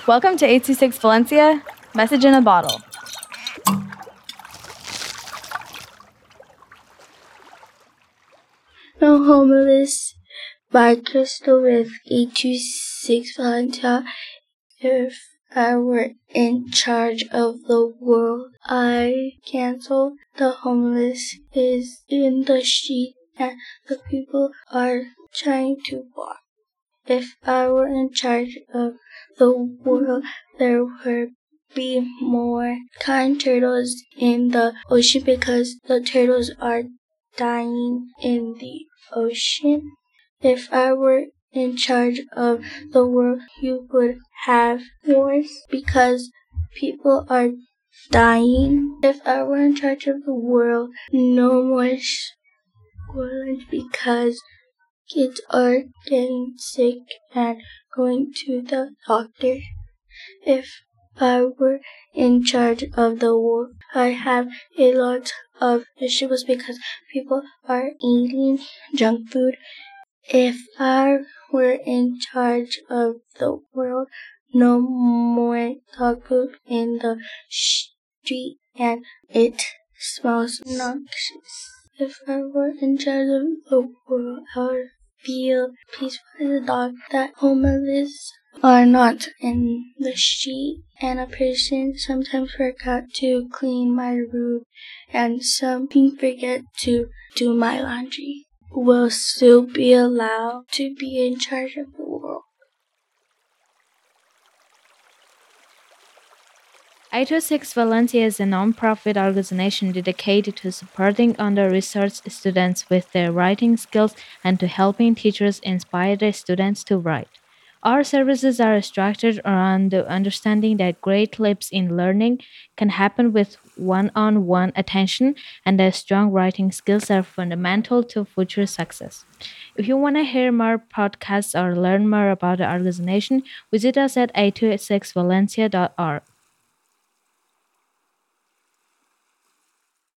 Welcome to 826 Valencia, message in a bottle. No Homeless by Crystal with 826 Valencia. If I were in charge of the world, I cancel the homeless is in the street and the people are trying to walk. If I were in charge of the world, there would be more kind turtles in the ocean because the turtles are dying in the ocean. If I were in charge of the world, you would have wars because people are dying. If I were in charge of the world, no more school because kids are getting sick and going to the doctor. If I were in charge of the world, I have a lot of issues because people are eating junk food. If I were in charge of the world, no more dog poop in the street and it smells noxious. If I were in charge of the world, I would feel peaceful as a dog that homeless are not in the street and a person sometimes forgot to clean my room and some forget to do my laundry will still be allowed to be in charge of the world. 826 Valencia is a non-profit organization dedicated to supporting under-researched students with their writing skills and to helping teachers inspire their students to write. Our services are structured around the understanding that great leaps in learning can happen with one-on-one attention and that strong writing skills are fundamental to future success. If you want to hear more podcasts or learn more about the organization, visit us at 826valencia.org.